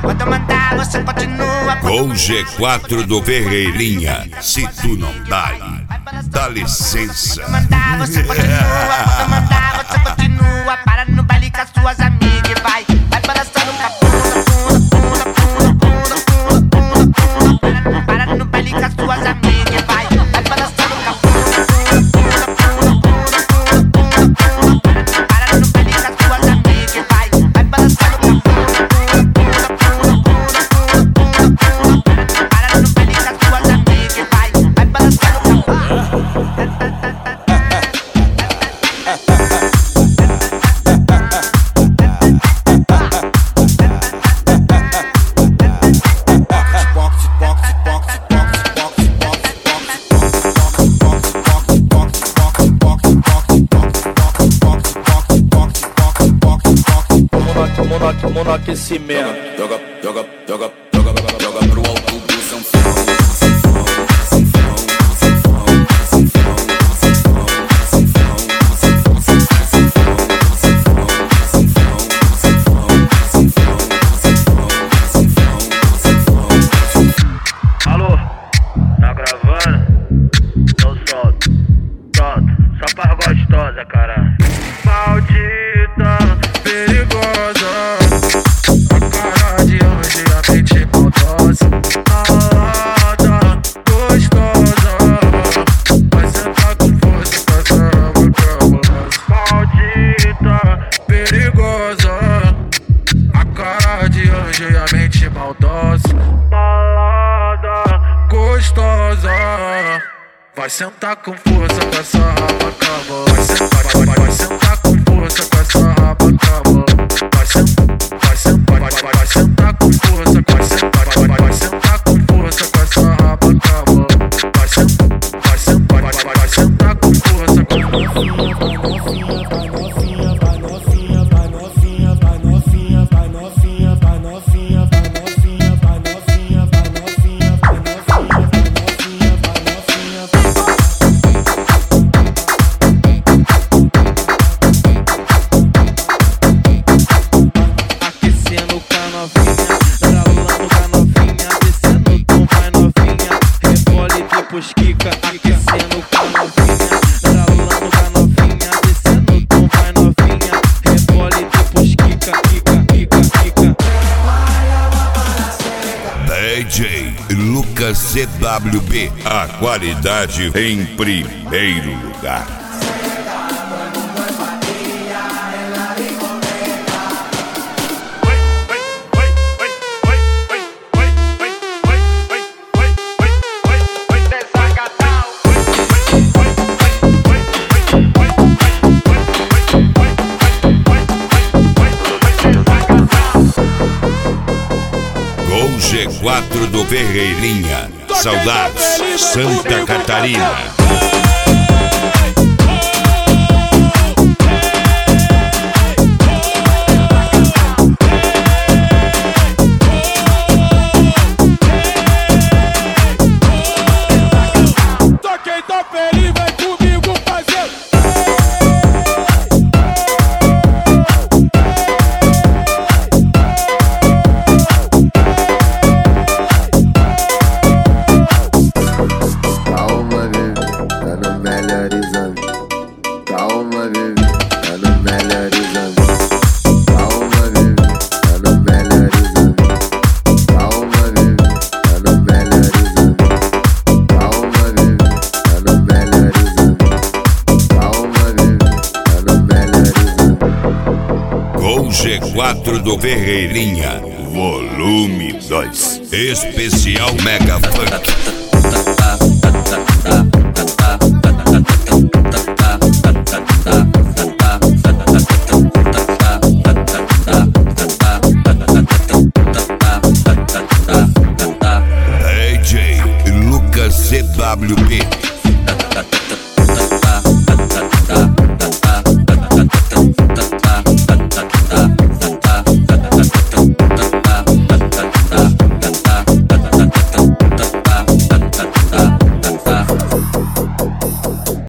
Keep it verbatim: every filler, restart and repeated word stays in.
Quando eu mandar, você continua. Com o G quatro do Ferreirinha, se tu não dá, dá licença. Quando eu mandar, você continua. Quando eu mandar, você continua. Para no baile com as suas amigas e vai. Vai balançando com a bunda, bunda, bunda, bunda, bunda, bunda, bunda. Para no baile com as suas amigas e vai. Vai balançando com a bunda, bunda, bunda, bunda, bunda, bunda, bunda. Para no baile com as suas amigas e vai. Vai balançando com a bunda, bunda, bunda, bunda, bunda, bunda, bunda. Para no baile com as suas amigas e vai. Vai balançando com a bunda. Tamo no aquecimento. Joga, joga, joga, joga, joga, joga pro alto do sanfão. Alô, tá gravando? Então solta, solta, só pra gostosa, cara. Maldita, perigosa. Vai sentar com força com essa raba, acabou. Vai sentar, vai, vai, vai sentar com força com essa raba, acabou. Vai sentar, vai sentar, vai, vai, vai sentar com força, vai sentar, vai, vai, vai sentar com força com essa raba, acabou. Vai sentar, vai sentar, vai, vai, vai sentar com força com novinha, vai novinha, vai novinha, vai novinha, vai novinha, vai novinha, vai novinha, vai novinha, vai novinha, vai novinha, vai novinha, vai novinha. Aquecendo com a novinha, ralando com a novinha, descendo o tom, vai novinha, rebole depois quica. Aquecendo com a novinha, ralando com a novinha, descendo o tom, vai novinha, rebole depois quica, quica, quica, quica. D J Lucas C W B, a qualidade em primeiro lugar. Com o G quatro do Ferreirinha, saudades, Santa Catarina. Toquei tua pele, vem comigo fazer. Calma, bebê, tá no melhor exame. Calma, bebê, tá no melhor exame. Calma, bebê, tá no melhor exame. Calma, bebê, tá no melhor exame. Calma, bebê, tá no melhor exame. Calma, bebê, tá no melhor exame. Com o G quatro do Ferreirinha, volume dois, especial Mega Funk.